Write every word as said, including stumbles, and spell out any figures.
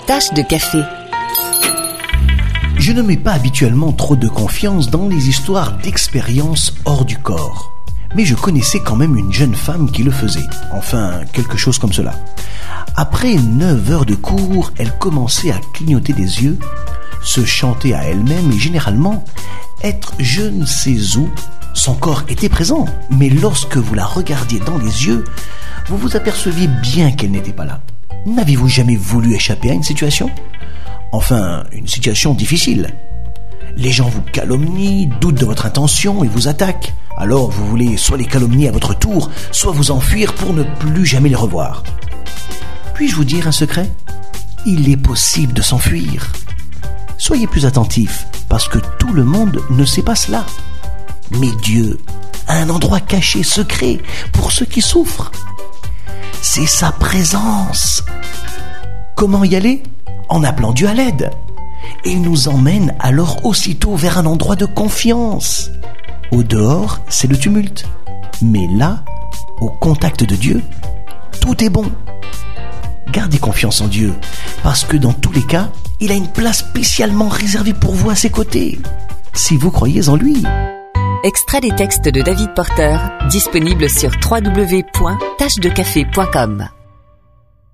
Tache de café. Je ne mets pas habituellement trop de confiance dans les histoires d'expériences hors du corps. Mais je connaissais quand même une jeune femme qui le faisait. Enfin, quelque chose comme cela. Après neuf heures de cours, elle commençait à clignoter des yeux, se chanter à elle-même et généralement être je ne sais où. Son corps était présent, mais lorsque vous la regardiez dans les yeux, vous vous aperceviez bien qu'elle n'était pas là. N'avez-vous jamais voulu échapper à une situation ? Enfin, une situation difficile. Les gens vous calomnient, doutent de votre intention et vous attaquent. Alors vous voulez soit les calomnier à votre tour, soit vous enfuir pour ne plus jamais les revoir. Puis-je vous dire un secret ? Il est possible de s'enfuir. Soyez plus attentifs, parce que tout le monde ne sait pas cela. Mais Dieu a un endroit caché, secret, pour ceux qui souffrent. C'est sa présence. Comment y aller ? En appelant Dieu à l'aide. Et il nous emmène alors aussitôt vers un endroit de confiance. Au dehors, c'est le tumulte. Mais là, au contact de Dieu, tout est bon. Gardez confiance en Dieu, parce que dans tous les cas, il a une place spécialement réservée pour vous à ses côtés, si vous croyez en lui. Extrait des textes de David Porter, disponible sur w w w point tache de café point com.